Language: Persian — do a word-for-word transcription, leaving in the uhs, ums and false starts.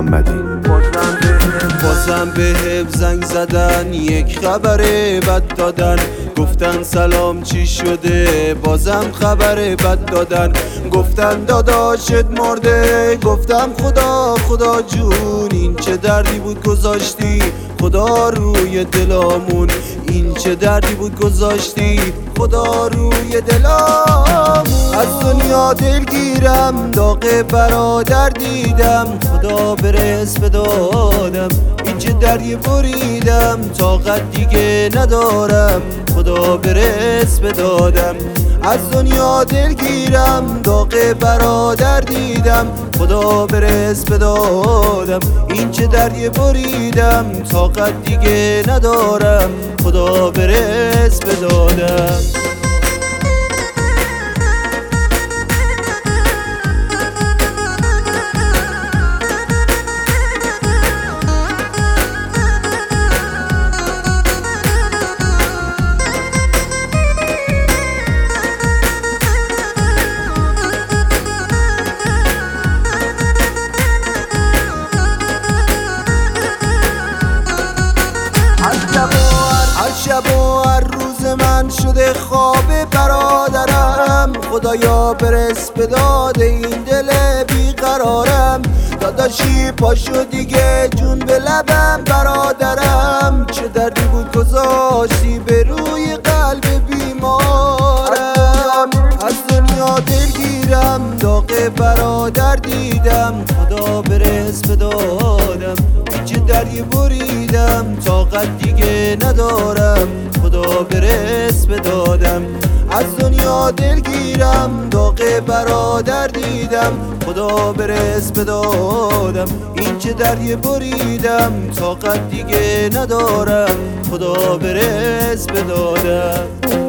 محمدی. بازم به زنگ زدن، یک خبر بد دادن، گفتن سلام چی شده، بازم خبر بد دادن، گفتن داداشت مرده، گفتم خدا خدا جون این چه دردی بود گذاشتی خدا روی دلامون، این چه دردی بود گذاشتی خدا روی دلامون. از دنیا دلگیرم، داغ برادر دیدم، خدا برس بدادم، این چه دردی بریدم، طاقت دیگه ندارم، خدا برس بدادم. از دنیا دلگیرم، داغ برادر دیدم، خدا برس بدادم، این چه دردی بریدم، طاقت دیگه ندارم، خدا برس بدادم. شب و هر روز من شده خواب برادرم، خدایا برس به داد این دل بیقرارم. داداشی پاشو دیگه جون به لبم برادرم، چه دردی بود گذاشتی به روی قلب بیمارم. از دنیا دلگیرم، داغ برادر دیدم، خدا برس به دادم، چه دردی بریدم، طاقت دیگه ندارم، خدا برس بدادم. از دنیا دلگیرم، داغ برادر دیدم، خدا برس بدادم، این چه دردی بریدم، طاقت دیگه ندارم، خدا برس بدادم.